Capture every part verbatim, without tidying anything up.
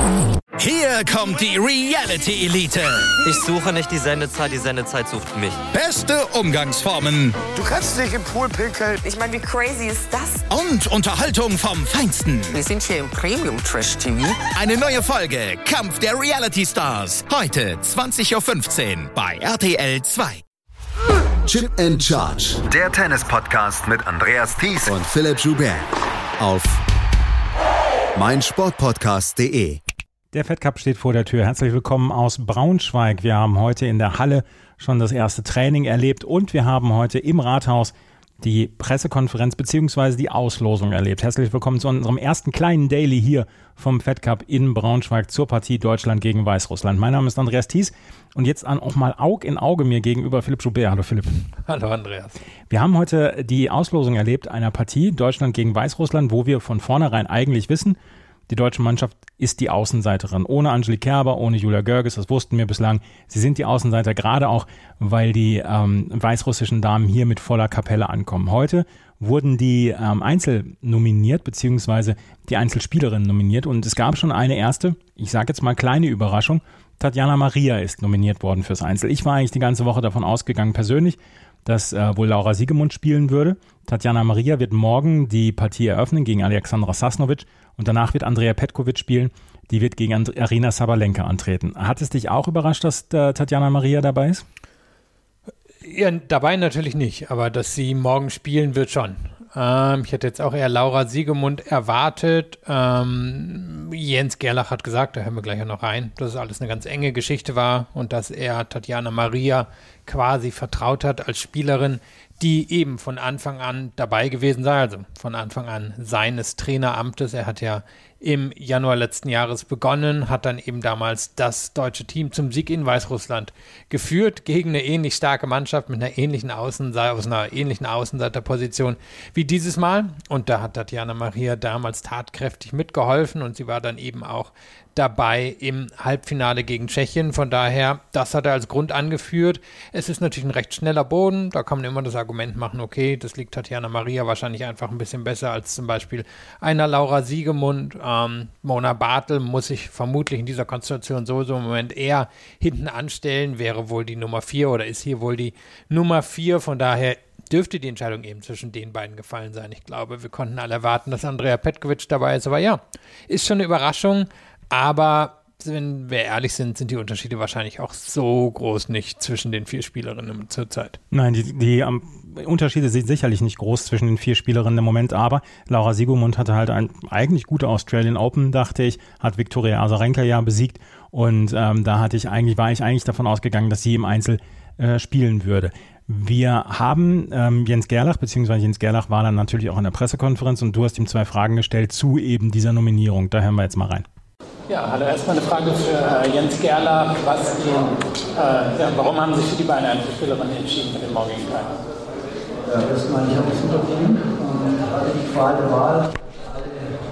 Hier kommt die Reality Elite. Ich suche nicht die Sendezeit, die Sendezeit sucht mich. Beste Umgangsformen. Du kannst dich im Pool pinkeln. Ich meine, wie crazy ist das? Und Unterhaltung vom Feinsten. Wir sind hier im Premium-Trash-T V. Eine neue Folge Kampf der Reality Stars. Heute zwanzig Uhr fünfzehn bei R T L zwei. Chip and Charge. Der Tennis-Podcast mit Andreas Thies und Philipp Joubert. Auf meinsportpodcast punkt de. Der Fed Cup steht vor der Tür. Herzlich willkommen aus Braunschweig. Wir haben heute in der Halle schon das erste Training erlebt und wir haben heute im Rathaus die Pressekonferenz bzw. die Auslosung erlebt. Herzlich willkommen zu unserem ersten kleinen Daily hier vom Fed Cup in Braunschweig zur Partie Deutschland gegen Weißrussland. Mein Name ist Andreas Thies und jetzt an auch mal Aug in Auge mir gegenüber Philipp Joubert. Hallo Philipp. Hallo Andreas. Wir haben heute die Auslosung erlebt einer Partie Deutschland gegen Weißrussland, wo wir von vornherein eigentlich wissen, die deutsche Mannschaft ist die Außenseiterin. Ohne Angelique Kerber, ohne Julia Görges, das wussten wir bislang. Sie sind die Außenseiter, gerade auch, weil die ähm, weißrussischen Damen hier mit voller Kapelle ankommen. Heute wurden die ähm, Einzel nominiert, beziehungsweise die Einzelspielerinnen nominiert. Und es gab schon eine erste, ich sage jetzt mal kleine Überraschung. Tatjana Maria ist nominiert worden fürs Einzel. Ich war eigentlich die ganze Woche davon ausgegangen, persönlich, dass äh, wohl Laura Siegemund spielen würde. Tatjana Maria wird morgen die Partie eröffnen gegen Alexandra Sasnovic und danach wird Andrea Petkovic spielen. Die wird gegen And- Arina Sabalenka antreten. Hat es dich auch überrascht, dass äh, Tatjana Maria dabei ist? Ja, dabei natürlich nicht, aber dass sie morgen spielen wird schon. Ähm, ich hätte jetzt auch eher Laura Siegemund erwartet. Ähm, Jens Gerlach hat gesagt, da hören wir gleich auch noch rein, dass es alles eine ganz enge Geschichte war und dass er Tatjana Maria quasi vertraut hat als Spielerin, die eben von Anfang an dabei gewesen sei, also von Anfang an seines Traineramtes. Er hat ja im Januar letzten Jahres begonnen, hat dann eben damals das deutsche Team zum Sieg in Weißrussland geführt, gegen eine ähnlich starke Mannschaft mit einer ähnlichen Außenseiter, aus einer ähnlichen Außenseiterposition wie dieses Mal. Und da hat Tatjana Maria damals tatkräftig mitgeholfen und sie war dann eben auch dabei im Halbfinale gegen Tschechien. Von daher, das hat er als Grund angeführt. Es ist natürlich ein recht schneller Boden. Da kann man immer das Argument machen, okay, das liegt Tatjana Maria wahrscheinlich einfach ein bisschen besser als zum Beispiel einer Laura Siegemund. Ähm, Mona Bartel muss sich vermutlich in dieser Konstellation sowieso im Moment eher hinten anstellen, wäre wohl die Nummer vier oder ist hier wohl die Nummer vier. Von daher dürfte die Entscheidung eben zwischen den beiden gefallen sein. Ich glaube, wir konnten alle erwarten, dass Andrea Petkovic dabei ist. Aber ja, ist schon eine Überraschung. Aber wenn wir ehrlich sind, sind die Unterschiede wahrscheinlich auch so groß nicht zwischen den vier Spielerinnen zurzeit. Nein, die, die um, Unterschiede sind sicherlich nicht groß zwischen den vier Spielerinnen im Moment, aber Laura Siegemund hatte halt ein eigentlich gute Australian Open, dachte ich, hat Viktoria Azarenka ja besiegt und ähm, da hatte ich eigentlich, war ich eigentlich davon ausgegangen, dass sie im Einzel äh, spielen würde. Wir haben ähm, Jens Gerlach, beziehungsweise Jens Gerlach war dann natürlich auch in der Pressekonferenz und du hast ihm zwei Fragen gestellt zu eben dieser Nominierung. Da hören wir jetzt mal rein. Ja, hallo, erstmal eine Frage für äh, Jens Gerlach. Was den, äh, ja, warum haben sich für die beiden Einzelspielerinnen entschieden für den morgigen Tag? Ja, erstmal, ich habe das Unternehmen und hatte die Qual der Wahl. Alle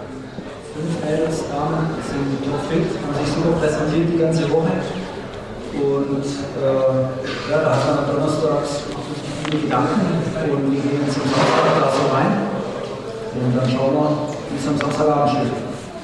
fünf Mädels, Damen sind topfit, haben sich super präsentiert die ganze Woche. Und äh, ja, da hat man am Donnerstag viele Gedanken und wir gehen zum Samstag da so rein. Und dann schauen wir, wie es am Samstagabend steht.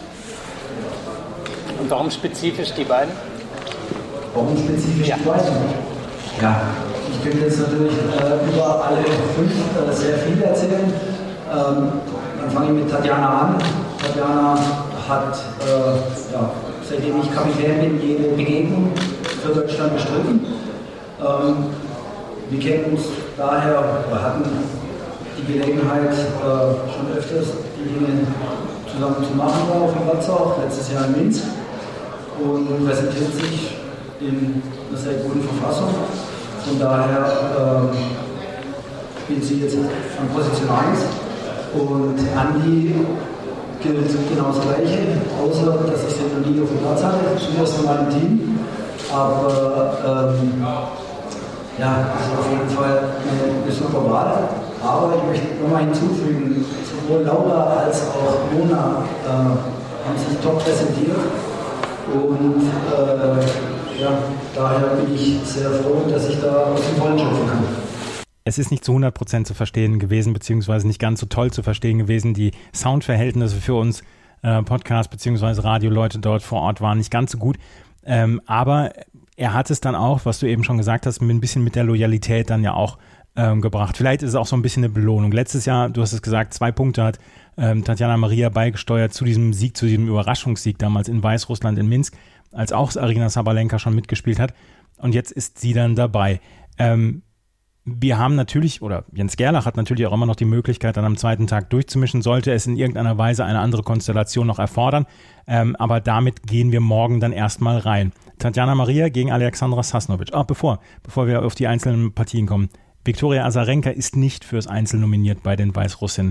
Und warum spezifisch die beiden? Warum spezifisch ja. die beiden? Ja, ich könnte jetzt natürlich äh, über alle fünf äh, sehr viel erzählen. Ähm, dann fange ich mit Tatjana an. Tatjana hat, äh, ja, seitdem ich Kapitän bin, jede Begegnung für Deutschland bestritten. Ähm, wir kennen uns daher, wir hatten die Gelegenheit, äh, schon öfters die Dinge zusammen zu machen auf dem Platz auch, letztes Jahr in Minsk. Und präsentiert sich in einer sehr guten Verfassung. Von daher ähm, spielt sie jetzt an Position eins. Und Andi gilt genau das Gleiche, außer dass ich sie noch nie auf dem Platz hatte, zum ersten Mal im Team. Aber ähm, ja, das ist auf jeden Fall eine, eine super Wahl. Aber ich möchte nochmal hinzufügen, sowohl Laura als auch Mona äh, haben sich top präsentiert. Und äh, ja, daher bin ich sehr froh, dass ich da aus dem Vollen schöpfen kann. Es ist nicht zu hundert Prozent zu verstehen gewesen, beziehungsweise nicht ganz so toll zu verstehen gewesen. Die Soundverhältnisse für uns äh, Podcast- bzw. Radioleute dort vor Ort waren, nicht ganz so gut. Ähm, aber er hat es dann auch, was du eben schon gesagt hast, mit ein bisschen mit der Loyalität dann ja auch ähm, gebracht. Vielleicht ist es auch so ein bisschen eine Belohnung. Letztes Jahr, du hast es gesagt, zwei Punkte hat ähm, Tatjana Maria beigesteuert zu diesem Sieg, zu diesem Überraschungssieg damals in Weißrussland in Minsk, als auch Aryna Sabalenka schon mitgespielt hat. Und jetzt ist sie dann dabei. Ähm, wir haben natürlich, oder Jens Gerlach hat natürlich auch immer noch die Möglichkeit, dann am zweiten Tag durchzumischen, sollte es in irgendeiner Weise eine andere Konstellation noch erfordern. Ähm, aber damit gehen wir morgen dann erstmal rein. Tatjana Maria gegen Alexandra Sasnovic. Ah, bevor, bevor wir auf die einzelnen Partien kommen. Viktoria Azarenka ist nicht fürs Einzel nominiert bei den Weißrussinnen.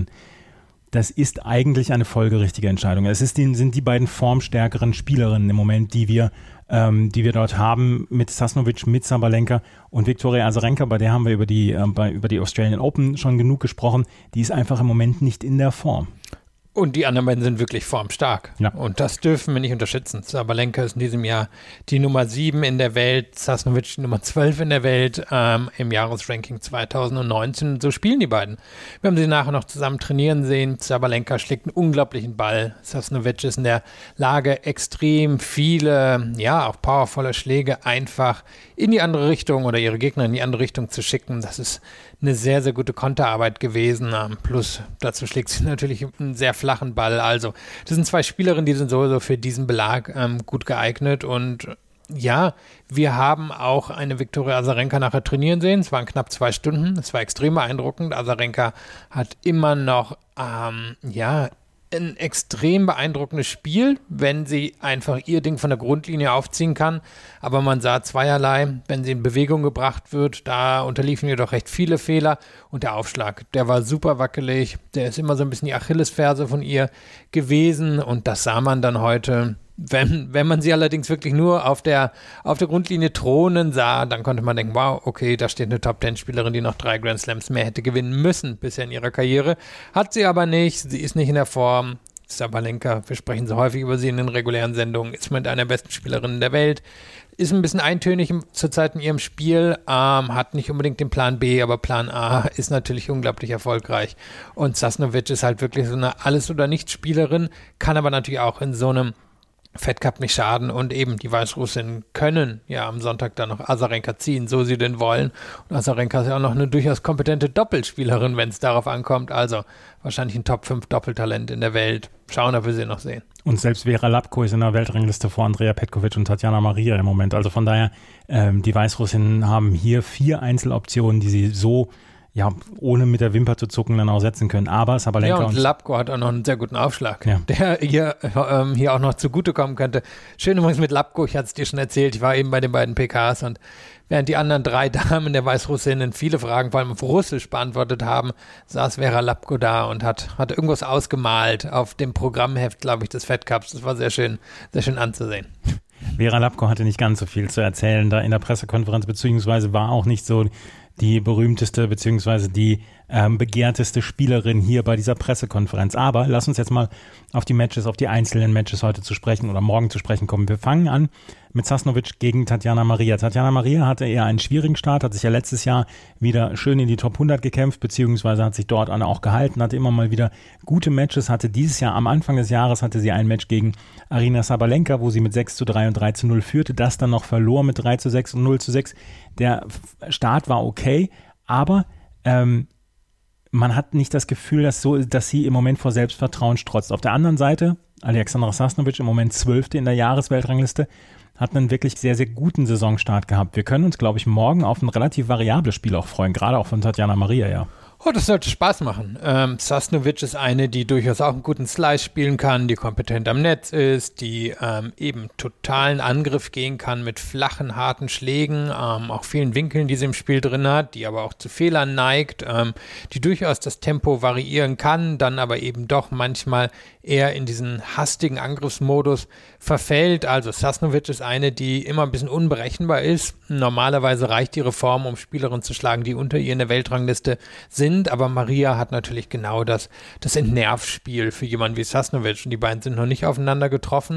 Das ist eigentlich eine folgerichtige Entscheidung. Es ist die, sind die beiden formstärkeren Spielerinnen im Moment, die wir, ähm, die wir dort haben, mit Sasnovic, mit Sabalenka und Viktoria Azarenka, bei der haben wir über die, äh, bei, über die Australian Open schon genug gesprochen. Die ist einfach im Moment nicht in der Form. Und die anderen beiden sind wirklich formstark. Ja. Und das dürfen wir nicht unterschätzen. Sabalenka ist in diesem Jahr die Nummer sieben in der Welt, Sasnovic die Nummer zwölf in der Welt ähm, im Jahresranking zweitausendneunzehn. So spielen die beiden. Wir haben sie nachher noch zusammen trainieren sehen. Sabalenka schlägt einen unglaublichen Ball. Sasnovic ist in der Lage, extrem viele, ja, auch powervolle Schläge einfach in die andere Richtung oder ihre Gegner in die andere Richtung zu schicken. Das ist eine sehr, sehr gute Konterarbeit gewesen. Plus dazu schlägt sie natürlich einen sehr flachen Ball. Also das sind zwei Spielerinnen, die sind sowieso für diesen Belag ähm, gut geeignet. Und ja, wir haben auch eine Viktoria Azarenka nachher trainieren sehen. Es waren knapp zwei Stunden. Es war extrem beeindruckend. Azarenka hat immer noch, ähm, ja, ein extrem beeindruckendes Spiel, wenn sie einfach ihr Ding von der Grundlinie aufziehen kann. Aber man sah zweierlei, wenn sie in Bewegung gebracht wird, da unterliefen ihr doch recht viele Fehler. Und der Aufschlag, der war super wackelig. Der ist immer so ein bisschen die Achillesferse von ihr gewesen. Und das sah man dann heute. Wenn, wenn man sie allerdings wirklich nur auf der, auf der Grundlinie thronen sah, dann konnte man denken, wow, okay, da steht eine Top-Ten-Spielerin, die noch drei Grand Slams mehr hätte gewinnen müssen bisher in ihrer Karriere. Hat sie aber nicht, sie ist nicht in der Form. Sabalenka, wir sprechen so häufig über sie in den regulären Sendungen, ist mit einer der besten Spielerinnen der Welt, ist ein bisschen eintönig zurzeit in ihrem Spiel, ähm, hat nicht unbedingt den Plan B, aber Plan A ist natürlich unglaublich erfolgreich. Und Sasnovic ist halt wirklich so eine Alles-oder-Nichts-Spielerin, kann aber natürlich auch in so einem Fed Cup nicht schaden und eben die Weißrussinnen können ja am Sonntag dann noch Azarenka ziehen, so sie denn wollen. Und Azarenka ist ja auch noch eine durchaus kompetente Doppelspielerin, wenn es darauf ankommt. Also wahrscheinlich ein Top fünf Doppeltalent in der Welt. Schauen, ob wir sie noch sehen. Und selbst Vera Lapko ist in der Weltrangliste vor Andrea Petkovic und Tatjana Maria im Moment. Also von daher, ähm, die Weißrussinnen haben hier vier Einzeloptionen, die sie so ja, ohne mit der Wimper zu zucken, dann auch setzen können. Aber Sabalenka ja, und, und Lapko hat auch noch einen sehr guten Aufschlag, ja, der hier, ähm, hier auch noch zugutekommen könnte. Schön übrigens mit Lapko, ich hatte es dir schon erzählt, ich war eben bei den beiden P Ks und während die anderen drei Damen der Weißrussinnen viele Fragen, vor allem auf Russisch, beantwortet haben, saß Vera Lapko da und hat, hat irgendwas ausgemalt auf dem Programmheft, glaube ich, des Fed Cups. Das war sehr schön, sehr schön anzusehen. Vera Lapko hatte nicht ganz so viel zu erzählen da in der Pressekonferenz, beziehungsweise war auch nicht so die berühmteste beziehungsweise die ähm, begehrteste Spielerin hier bei dieser Pressekonferenz. Aber lass uns jetzt mal auf die Matches, auf die einzelnen Matches heute zu sprechen oder morgen zu sprechen kommen. Wir fangen an mit Sasnovic gegen Tatjana Maria. Tatjana Maria hatte eher einen schwierigen Start, hat sich ja letztes Jahr wieder schön in die Top hundert gekämpft, beziehungsweise hat sich dort auch gehalten, hatte immer mal wieder gute Matches, hatte dieses Jahr am Anfang des Jahres hatte sie ein Match gegen Aryna Sabalenka, wo sie mit sechs zu drei und drei zu null führte, das dann noch verlor mit drei zu sechs und null zu sechs. Der Start war okay, aber ähm, man hat nicht das Gefühl, dass, so, dass sie im Moment vor Selbstvertrauen strotzt. Auf der anderen Seite, Alexandra Sasnovic im Moment Zwölfte in der Jahresweltrangliste, hat einen wirklich sehr, sehr guten Saisonstart gehabt. Wir können uns, glaube ich, morgen auf ein relativ variables Spiel auch freuen, gerade auch von Tatjana Maria, ja. Oh, das sollte Spaß machen. Ähm, Sasnovic ist eine, die durchaus auch einen guten Slice spielen kann, die kompetent am Netz ist, die ähm, eben totalen Angriff gehen kann mit flachen, harten Schlägen, ähm, auch vielen Winkeln, die sie im Spiel drin hat, die aber auch zu Fehlern neigt, ähm, die durchaus das Tempo variieren kann, dann aber eben doch manchmal eher in diesen hastigen Angriffsmodus verfällt. Also Sasnovic ist eine, die immer ein bisschen unberechenbar ist. Normalerweise reicht ihre Form, um Spielerinnen zu schlagen, die unter ihr in der Weltrangliste sind, aber Maria hat natürlich genau das, das Entnervspiel für jemanden wie Sasnovic und die beiden sind noch nicht aufeinander getroffen,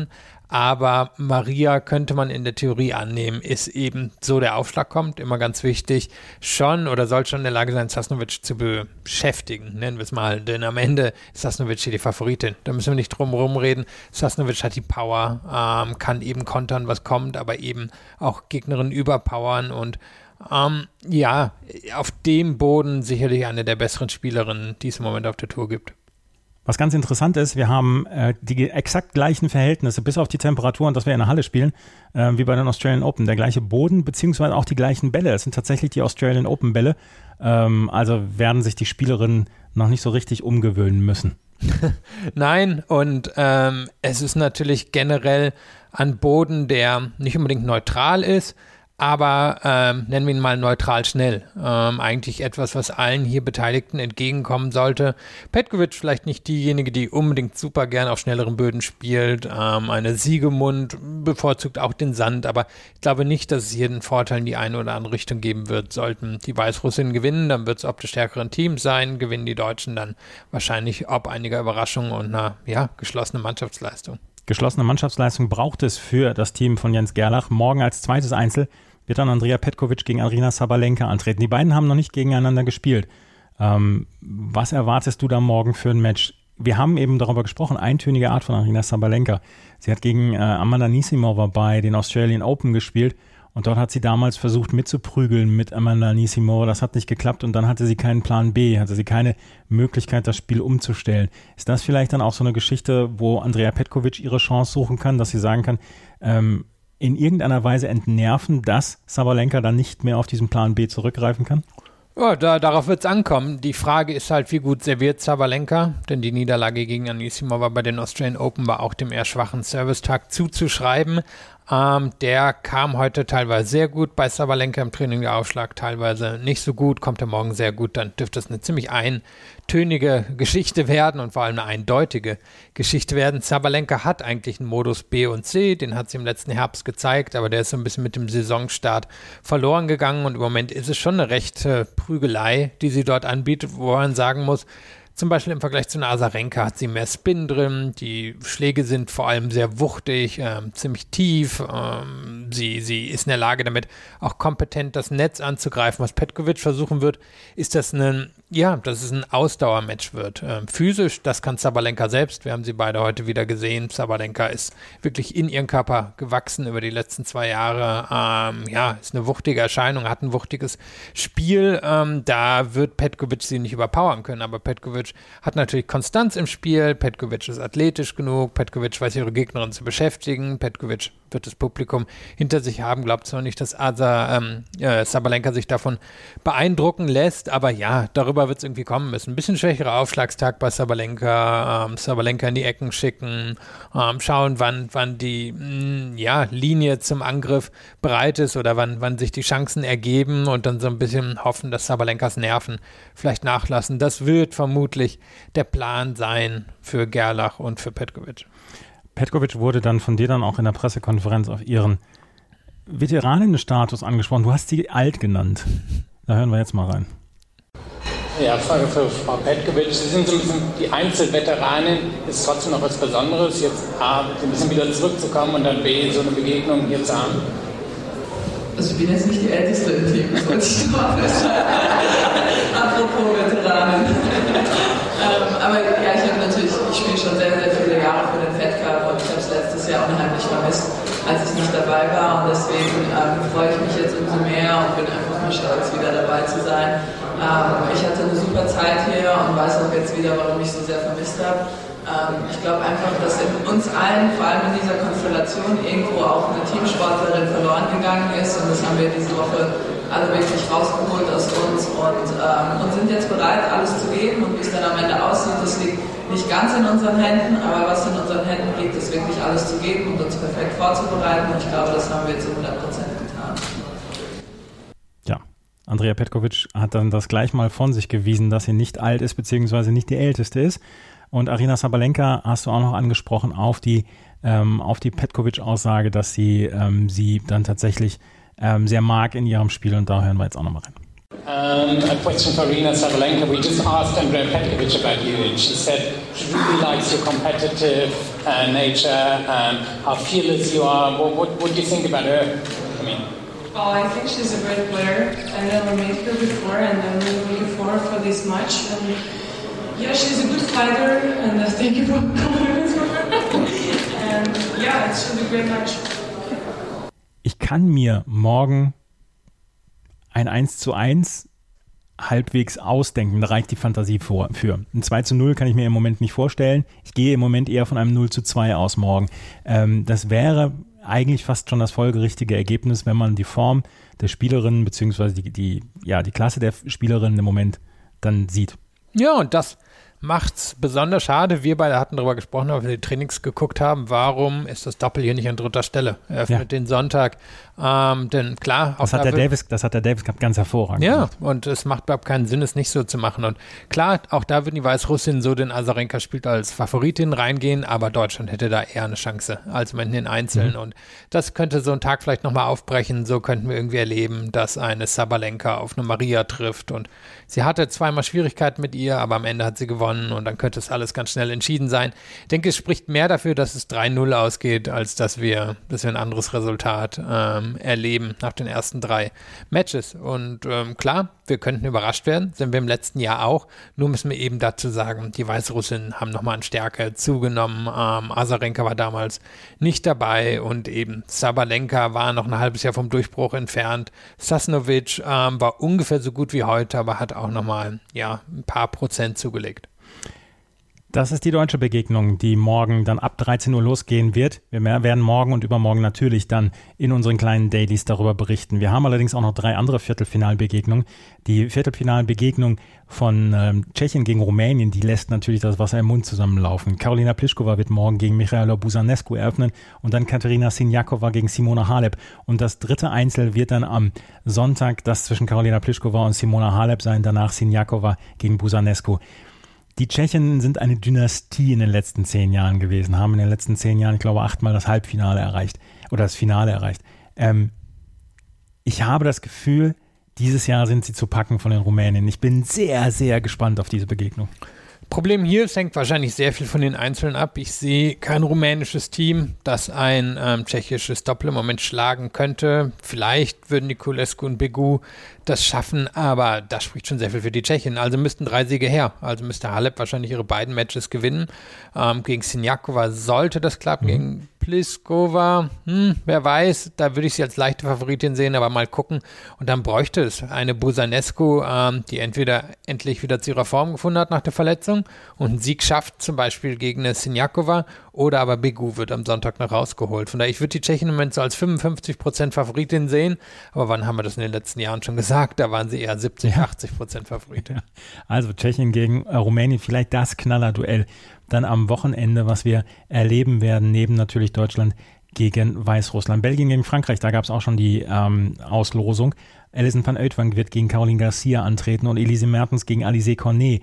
Aber Maria könnte man in der Theorie annehmen, ist eben so der Aufschlag kommt, immer ganz wichtig, schon oder soll schon in der Lage sein, Sasnovic zu beschäftigen, nennen wir es mal. Denn am Ende ist Sasnovic hier die Favoritin. Da müssen wir nicht drum herum reden. Sasnovic hat die Power, ähm, kann eben kontern, was kommt, aber eben auch Gegnerinnen überpowern und ähm, ja, auf dem Boden sicherlich eine der besseren Spielerinnen, die es im Moment auf der Tour gibt. Was ganz interessant ist, wir haben äh, die exakt gleichen Verhältnisse, bis auf die Temperaturen, dass wir in der Halle spielen, äh, wie bei den Australian Open. Der gleiche Boden, beziehungsweise auch die gleichen Bälle. Es sind tatsächlich die Australian Open Bälle. Ähm, also werden sich die Spielerinnen noch nicht so richtig umgewöhnen müssen. Nein, und ähm, es ist natürlich generell ein Boden, der nicht unbedingt neutral ist, aber ähm, nennen wir ihn mal neutral schnell. Ähm, eigentlich etwas, was allen hier Beteiligten entgegenkommen sollte. Petkovic vielleicht nicht diejenige, die unbedingt super gern auf schnelleren Böden spielt. Ähm, eine Siegemund bevorzugt auch den Sand, aber ich glaube nicht, dass es hier einen Vorteil in die eine oder andere Richtung geben wird. Sollten die Weißrussinnen gewinnen, dann wird es ob des stärkeren Teams sein. Gewinnen die Deutschen dann wahrscheinlich ob einiger Überraschungen und einer ja, geschlossenen Mannschaftsleistung. Geschlossene Mannschaftsleistung braucht es für das Team von Jens Gerlach. Morgen als zweites Einzel wird dann Andrea Petkovic gegen Aryna Sabalenka antreten. Die beiden haben noch nicht gegeneinander gespielt. Ähm, was erwartest du da morgen für ein Match? Wir haben eben darüber gesprochen, eintönige Art von Aryna Sabalenka. Sie hat gegen äh, Amanda Anisimova bei den Australian Open gespielt und dort hat sie damals versucht mitzuprügeln mit Amanda Anisimova. Das hat nicht geklappt und dann hatte sie keinen Plan B, hatte sie keine Möglichkeit, das Spiel umzustellen. Ist das vielleicht dann auch so eine Geschichte, wo Andrea Petkovic ihre Chance suchen kann, dass sie sagen kann, ähm, in irgendeiner Weise entnerven, dass Sabalenka dann nicht mehr auf diesen Plan B zurückgreifen kann? Ja, da, darauf wird es ankommen. Die Frage ist halt, wie gut serviert Sabalenka, denn die Niederlage gegen Anisimova bei den Australian Open war auch dem eher schwachen Servicetag zuzuschreiben. Ähm, der kam heute teilweise sehr gut bei Sabalenka im Training, der Aufschlag teilweise nicht so gut, kommt er morgen sehr gut, dann dürfte es eine ziemlich eintönige Geschichte werden und vor allem eine eindeutige Geschichte werden. Sabalenka hat eigentlich einen Modus B und C, den hat sie im letzten Herbst gezeigt, aber der ist so ein bisschen mit dem Saisonstart verloren gegangen und im Moment ist es schon eine rechte Prügelei, die sie dort anbietet, wo man sagen muss, zum Beispiel im Vergleich zu einer Azarenka hat sie mehr Spin drin, die Schläge sind vor allem sehr wuchtig, äh, ziemlich tief, ähm, sie, sie ist in der Lage damit auch kompetent das Netz anzugreifen. Was Petkovic versuchen wird, ist das ein, ja, dass es ein Ausdauermatch wird. Ähm, physisch, das kann Sabalenka selbst, wir haben sie beide heute wieder gesehen, Sabalenka ist wirklich in ihren Körper gewachsen über die letzten zwei Jahre, ähm, ja, ist eine wuchtige Erscheinung, hat ein wuchtiges Spiel, ähm, da wird Petkovic sie nicht überpowern können, aber Petkovic hat natürlich Konstanz im Spiel, Petkovic ist athletisch genug, Petkovic weiß ihre Gegnerin zu beschäftigen, Petkovic wird das Publikum hinter sich haben, glaubt zwar nicht, dass Asa, ähm, äh, Sabalenka sich davon beeindrucken lässt, aber ja, darüber wird es irgendwie kommen müssen. Ein bisschen schwächerer Aufschlagstag bei Sabalenka, ähm, Sabalenka in die Ecken schicken, ähm, schauen, wann, wann die mh, ja, Linie zum Angriff bereit ist oder wann, wann sich die Chancen ergeben und dann so ein bisschen hoffen, dass Sabalenkas Nerven vielleicht nachlassen. Das wird vermutlich der Plan sein für Gerlach und für Petkovic. Petkovic wurde dann von dir dann auch in der Pressekonferenz auf ihren Veteraninnenstatus angesprochen. Du hast sie alt genannt. Da hören wir jetzt mal rein. Ja, Frage für Frau Petkovic. Sie sind so ein bisschen die Einzelveteranin. Ist trotzdem noch was Besonderes, jetzt A, ein bisschen wieder zurückzukommen und dann B, so eine Begegnung hier zu haben? Also ich bin jetzt nicht die Älteste im Team, das wollte ich noch festhalten. Apropos Veteranin. ähm, aber ja, ich habe natürlich, ich spiele schon sehr, sehr viele Jahre für den Fed Cup und ich habe es letztes Jahr unheimlich vermisst, als ich nicht dabei war und deswegen ähm, freue ich mich jetzt umso mehr und bin einfach nur stolz, wieder dabei zu sein. Ähm, ich hatte eine super Zeit hier und weiß auch jetzt wieder, warum ich so sehr vermisst habe. Ähm, ich glaube einfach, dass in uns allen, vor allem in dieser Konstellation, irgendwo auch eine Teamsportlerin verloren gegangen ist und das haben wir diese Woche alle wirklich rausgeholt aus uns und, ähm, und sind jetzt bereit, alles zu geben und wie es dann am Ende aussieht, das liegt nicht ganz in unseren Händen, aber was in unseren Händen liegt, ist wirklich alles zu geben und uns perfekt vorzubereiten und ich glaube, das haben wir zu hundert Prozent getan. Ja, Andrea Petkovic hat dann das gleich mal von sich gewiesen, dass sie nicht alt ist, beziehungsweise nicht die Älteste ist. Und Aryna Sabalenka hast du auch noch angesprochen auf die, ähm, auf die Petkovic-Aussage, dass sie ähm, sie dann tatsächlich ähm, sehr mag in ihrem Spiel und da hören wir jetzt auch nochmal rein. Um, a question for Aryna Sabalenka. We just asked Andrea Petkovic about you, and she said she really likes your competitive uh, nature, um, how fearless you are. What, what, what do you think about her? I mean, oh, I think she's a great player. I never met her before, and I'm really looking forward for this match. And yeah, she's a good fighter, and uh, thank you for compliments for her. And yeah, it should be a great match. Ich kann mir morgen ein eins zu eins halbwegs ausdenken, da reicht die Fantasie vor, für. Ein zwei zu null kann ich mir im Moment nicht vorstellen. Ich gehe im Moment eher von einem null zu zwei aus morgen. Ähm, das wäre eigentlich fast schon das folgerichtige Ergebnis, wenn man die Form der Spielerinnen beziehungsweise die, die, ja, die Klasse der Spielerinnen im Moment dann sieht. Ja, und das macht's besonders schade. Wir beide hatten darüber gesprochen, als wir die Trainings geguckt haben. Warum ist das Doppel hier nicht an dritter Stelle? Eröffnet ja. den Sonntag. Ähm, denn klar, das hat, der Davis, das hat der Davis ganz hervorragend ja, gemacht. Und es macht überhaupt keinen Sinn, es nicht so zu machen. Und klar, auch da würden die Weißrussinnen so, den Azarenka spielt als Favoritin reingehen, aber Deutschland hätte da eher eine Chance als in den Einzelnen. Mhm. Und das könnte so ein Tag vielleicht nochmal aufbrechen. So könnten wir irgendwie erleben, dass eine Sabalenka auf eine Maria trifft. Und sie hatte zweimal Schwierigkeiten mit ihr, aber am Ende hat sie gewonnen und dann könnte es alles ganz schnell entschieden sein. Ich denke, es spricht mehr dafür, dass es drei null ausgeht, als dass wir, dass wir ein anderes Resultat ähm, erleben nach den ersten drei Matches. Und ähm, klar, wir könnten überrascht werden, sind wir im letzten Jahr auch. Nur müssen wir eben dazu sagen, die Weißrussinnen haben nochmal an Stärke zugenommen. Ähm, Azarenka war damals nicht dabei und eben Sabalenka war noch ein halbes Jahr vom Durchbruch entfernt. Sasnovic ähm, war ungefähr so gut wie heute, aber hat auch nochmal ja, ein paar Prozent zugelegt. Das ist die deutsche Begegnung, die morgen dann ab dreizehn Uhr losgehen wird. Wir werden morgen und übermorgen natürlich dann in unseren kleinen Dailies darüber berichten. Wir haben allerdings auch noch drei andere Viertelfinalbegegnungen. Die Viertelfinalbegegnung von ähm, Tschechien gegen Rumänien, die lässt natürlich das Wasser im Mund zusammenlaufen. Karolina Pliskova wird morgen gegen Michaela Buzanescu eröffnen und dann Katerina Siniakova gegen Simona Halep. Und das dritte Einzel wird dann am Sonntag das zwischen Karolina Pliskova und Simona Halep sein, danach Siniakova gegen Buzanescu. Die Tschechen sind eine Dynastie in den letzten zehn Jahren gewesen, haben in den letzten zehn Jahren, ich glaube, achtmal das Halbfinale erreicht oder das Finale erreicht. Ähm, ich habe das Gefühl, dieses Jahr sind sie zu packen von den Rumänen. Ich bin sehr, sehr gespannt auf diese Begegnung. Problem hier, es hängt wahrscheinlich sehr viel von den Einzelnen ab. Ich sehe kein rumänisches Team, das ein ähm, tschechisches Doppel im Moment schlagen könnte. Vielleicht würden Niculescu und Begu das schaffen, aber das spricht schon sehr viel für die Tschechen. Also müssten drei Siege her. Also müsste Halep wahrscheinlich ihre beiden Matches gewinnen. Ähm, gegen Siniakova sollte das klappen, mhm. gegen Pliskova, hm, wer weiß, da würde ich sie als leichte Favoritin sehen, aber mal gucken. Und dann bräuchte es eine Buzanescu, ähm, die entweder endlich wieder zu ihrer Form gefunden hat nach der Verletzung und einen Sieg schafft, zum Beispiel gegen eine Siniakova, oder aber Begu wird am Sonntag noch rausgeholt. Von daher, ich würde die Tschechen im Moment so als fünfundfünfzig Prozent Favoritin sehen, aber wann haben wir das in den letzten Jahren schon gesagt? Da waren sie eher siebzig, ja. achtzig Prozent Favoritin. Ja. Also Tschechien gegen äh, Rumänien, vielleicht das Knallerduell dann am Wochenende, was wir erleben werden, neben natürlich Deutschland gegen Weißrussland. Belgien gegen Frankreich, da gab es auch schon die ähm, Auslosung. Alison van Oudtwank wird gegen Caroline Garcia antreten und Elise Mertens gegen Alizé Cornet.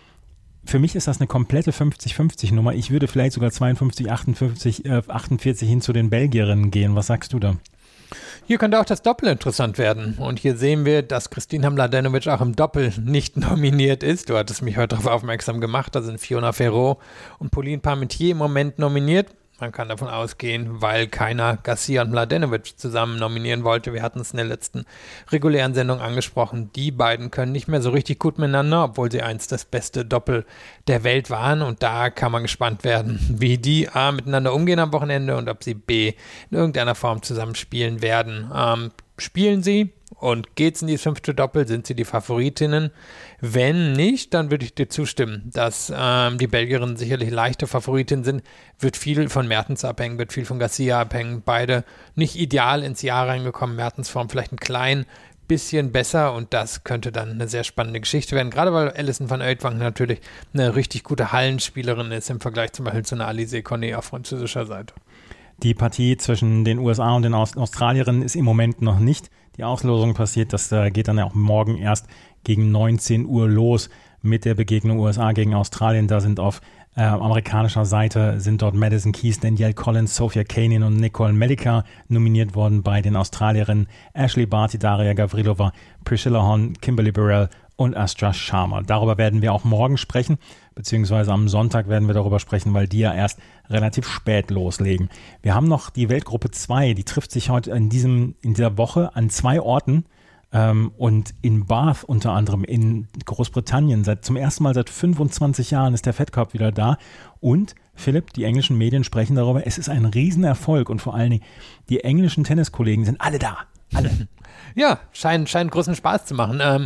Für mich ist das eine komplette fünfzig fünfzig Nummer. Ich würde vielleicht sogar zweiundfünfzig, achtundfünfzig, äh, achtundvierzig hin zu den Belgierinnen gehen. Was sagst du da? Hier könnte auch das Doppel interessant werden. Und hier sehen wir, dass Kristina Mladenovic auch im Doppel nicht nominiert ist. Du hattest mich heute darauf aufmerksam gemacht. Da sind Fiona Ferro und Pauline Parmentier im Moment nominiert. Man kann davon ausgehen, weil keiner Garcia und Mladenovic zusammen nominieren wollte. Wir hatten es in der letzten regulären Sendung angesprochen. Die beiden können nicht mehr so richtig gut miteinander, obwohl sie einst das beste Doppel der Welt waren. Und da kann man gespannt werden, wie die A miteinander umgehen am Wochenende und ob sie B in irgendeiner Form zusammenspielen werden. Ähm, spielen sie? Und geht's in dieses fünfte Doppel? Sind sie die Favoritinnen? Wenn nicht, dann würde ich dir zustimmen, dass ähm, die Belgierinnen sicherlich leichte Favoritinnen sind. Wird viel von Mertens abhängen, wird viel von Garcia abhängen. Beide nicht ideal ins Jahr reingekommen. Mertens Form vielleicht ein klein bisschen besser und das könnte dann eine sehr spannende Geschichte werden. Gerade weil Alison van Oudtwank natürlich eine richtig gute Hallenspielerin ist im Vergleich zum Beispiel zu einer Alizé Cornet auf französischer Seite. Die Partie zwischen den U S A und den Aust- Australierinnen ist im Moment noch nicht die Auslosung passiert. Das äh, geht dann ja auch morgen erst gegen neunzehn Uhr los mit der Begegnung U S A gegen Australien. Da sind auf Äh, amerikanischer Seite sind dort Madison Keys, Danielle Collins, Sophia Kenin und Nicole Mellica nominiert worden. Bei den Australierinnen Ashley Barty, Daria Gavrilova, Priscilla Hon, Kimberly Burrell und Astra Sharma. Darüber werden wir auch morgen sprechen, beziehungsweise am Sonntag werden wir darüber sprechen, weil die ja erst relativ spät loslegen. Wir haben noch die Weltgruppe zwei, die trifft sich heute in, diesem, in dieser Woche an zwei Orten ähm, und in Bath unter anderem in Großbritannien. Seit, zum ersten Mal seit fünfundzwanzig Jahren ist der Fed Cup wieder da und Philipp, die englischen Medien sprechen darüber, es ist ein Riesenerfolg und vor allen Dingen die englischen Tenniskollegen sind alle da. Alle. Ja, scheint, scheint großen Spaß zu machen. Ähm,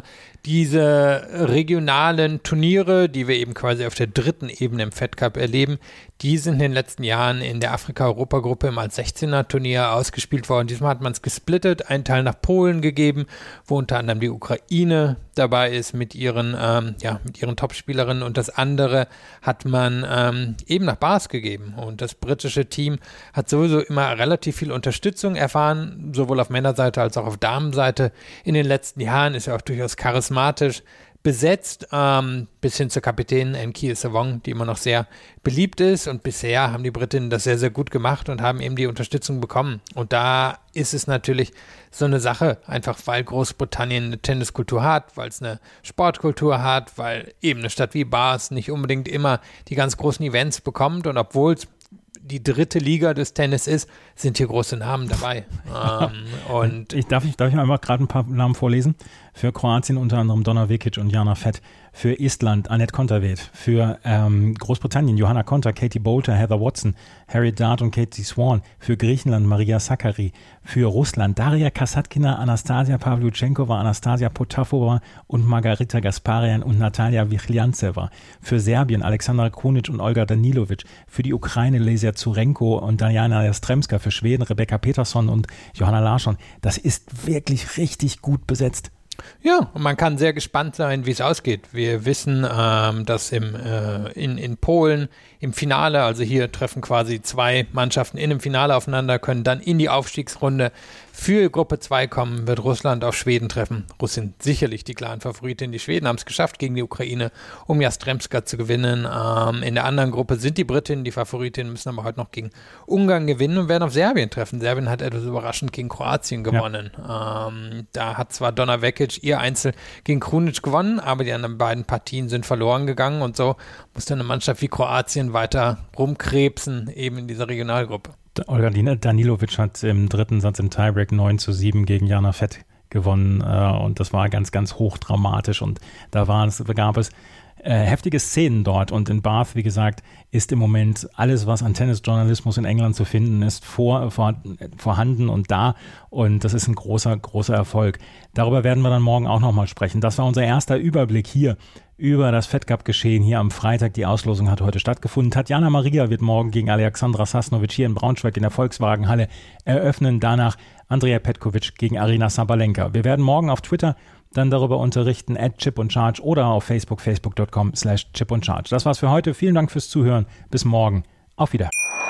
diese regionalen Turniere, die wir eben quasi auf der dritten Ebene im Fed Cup erleben, die sind in den letzten Jahren in der Afrika-Europa-Gruppe immer als sechzehner-Turnier ausgespielt worden. Diesmal hat man es gesplittet, einen Teil nach Polen gegeben, wo unter anderem die Ukraine dabei ist mit ihren, ähm, ja, mit ihren Topspielerinnen und das andere hat man ähm, eben nach Bath gegeben. Und das britische Team hat sowieso immer relativ viel Unterstützung erfahren, sowohl auf Männerseite als auch auf Damenseite. In den letzten Jahren ist er auch durchaus charismatisch besetzt, ähm, bis hin zur Kapitänin Enki Savong, die immer noch sehr beliebt ist und bisher haben die Britinnen das sehr, sehr gut gemacht und haben eben die Unterstützung bekommen. Und da ist es natürlich so eine Sache, einfach weil Großbritannien eine Tenniskultur hat, weil es eine Sportkultur hat, weil eben eine Stadt wie Bath nicht unbedingt immer die ganz großen Events bekommt und obwohl es die dritte Liga des Tennis ist, sind hier große Namen dabei. ähm, und ich darf, ich, darf ich einfach gerade ein paar Namen vorlesen? Für Kroatien unter anderem Donna Vekic und Jana Fett. Für Estland Annette Kontaveit. Für ähm, Großbritannien Johanna Konta, Katie Boulter, Heather Watson, Harry Dart und Katie Swan. Für Griechenland Maria Sakkari. Für Russland Daria Kasatkina, Anastasia Pavlyuchenkova, Anastasia Potapova und Margarita Gasparian und Natalia Vichljantseva. Für Serbien Alexandra Krunic und Olga Danilovic. Für die Ukraine Lesia Zurenko und Diana Jastremska. Für Schweden Rebecca Peterson und Johanna Larsson. Das ist wirklich richtig gut besetzt. Ja, und man kann sehr gespannt sein, wie es ausgeht. Wir wissen, ähm, dass im, äh, in, in Polen im Finale, also hier treffen quasi zwei Mannschaften in einem Finale aufeinander, können dann in die Aufstiegsrunde für Gruppe zwei kommen, wird Russland auf Schweden treffen. Russland sicherlich die klaren Favoriten. Die Schweden haben es geschafft gegen die Ukraine, um Jastremska zu gewinnen. Ähm, in der anderen Gruppe sind die Britinnen die Favoritinnen, müssen aber heute noch gegen Ungarn gewinnen und werden auf Serbien treffen. Serbien hat etwas überraschend gegen Kroatien gewonnen. Ja. Ähm, da hat zwar Donna Vekic ihr Einzel gegen Krunic gewonnen, aber die anderen beiden Partien sind verloren gegangen und so muss dann eine Mannschaft wie Kroatien weiter rumkrebsen, eben in dieser Regionalgruppe. Olga Danilovic hat im dritten Satz im Tiebreak neun zu sieben gegen Jana Fett gewonnen äh, und das war ganz, ganz hochdramatisch und da war es, gab es äh, heftige Szenen dort und in Bath, wie gesagt, ist im Moment alles, was an Tennisjournalismus in England zu finden ist, vor, vor, vorhanden und da und das ist ein großer, großer Erfolg. Darüber werden wir dann morgen auch nochmal sprechen. Das war unser erster Überblick hier über das Fed Cup geschehen hier am Freitag. Die Auslosung hat heute stattgefunden. Tatjana Maria wird morgen gegen Alexandra Sasnovic hier in Braunschweig in der Volkswagenhalle eröffnen. Danach Andrea Petkovic gegen Arina Sabalenka. Wir werden morgen auf Twitter dann darüber unterrichten, at Chip und Charge oder auf Facebook, facebook dot com slash Chip und Charge. Das war's für heute. Vielen Dank fürs Zuhören. Bis morgen. Auf Wiedersehen.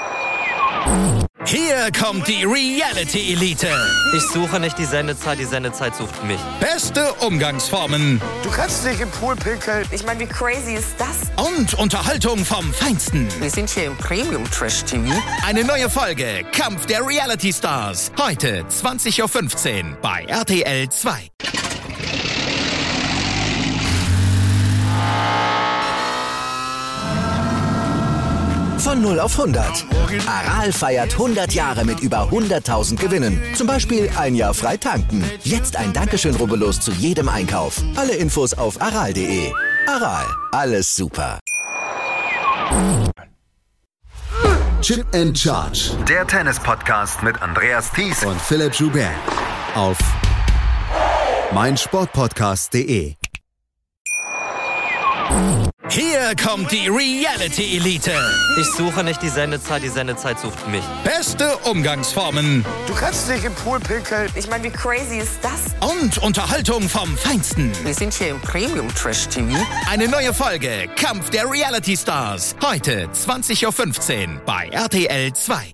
Hier kommt die Reality Elite. Ich suche nicht die Sendezeit, die Sendezeit sucht mich. Beste Umgangsformen. Du kannst dich im Pool pinkeln. Ich meine, wie crazy ist das? Und Unterhaltung vom Feinsten. Wir sind hier im Premium-Trash-T V. Eine neue Folge Kampf der Reality Stars. Heute zwanzig Uhr fünfzehn bei R T L zwei. Von null auf hundert. Aral feiert hundert Jahre mit über hunderttausend Gewinnen. Zum Beispiel ein Jahr frei tanken. Jetzt ein Dankeschön, rubbellos zu jedem Einkauf. Alle Infos auf aral punkt de. Aral, alles super. Chip and Charge. Der Tennis-Podcast mit Andreas Thies und Philipp Joubert. Auf meinsportpodcast punkt de. Hier kommt die Reality Elite. Ich suche nicht die Sendezeit, die Sendezeit sucht mich. Beste Umgangsformen. Du kannst dich im Pool pinkeln. Ich meine, wie crazy ist das? Und Unterhaltung vom Feinsten. Wir sind hier im Premium-Trash-T V. Eine neue Folge Kampf der Reality Stars. Heute zwanzig Uhr fünfzehn bei R T L zwei.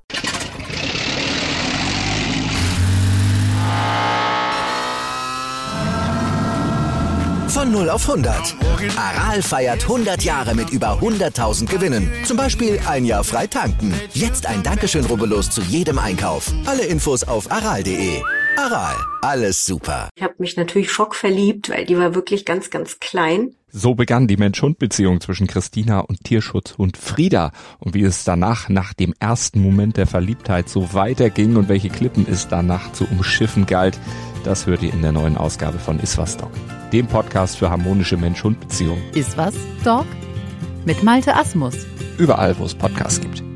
Von null auf hundert. Aral feiert hundert Jahre mit über hunderttausend Gewinnen. Zum Beispiel ein Jahr frei tanken. Jetzt ein Dankeschön, rubbellos zu jedem Einkauf. Alle Infos auf aral punkt de. Aral, alles super. Ich habe mich natürlich schockverliebt, weil die war wirklich ganz, ganz klein. So begann die Mensch-Hund-Beziehung zwischen Christina und Tierschutzhund Frieda. Und wie es danach, nach dem ersten Moment der Verliebtheit, so weiterging und welche Klippen es danach zu umschiffen galt, das hört ihr in der neuen Ausgabe von Iswas Dog, dem Podcast für harmonische Mensch-Hund-Beziehungen. Iswas Dog mit Malte Asmus. Überall, wo es Podcasts gibt.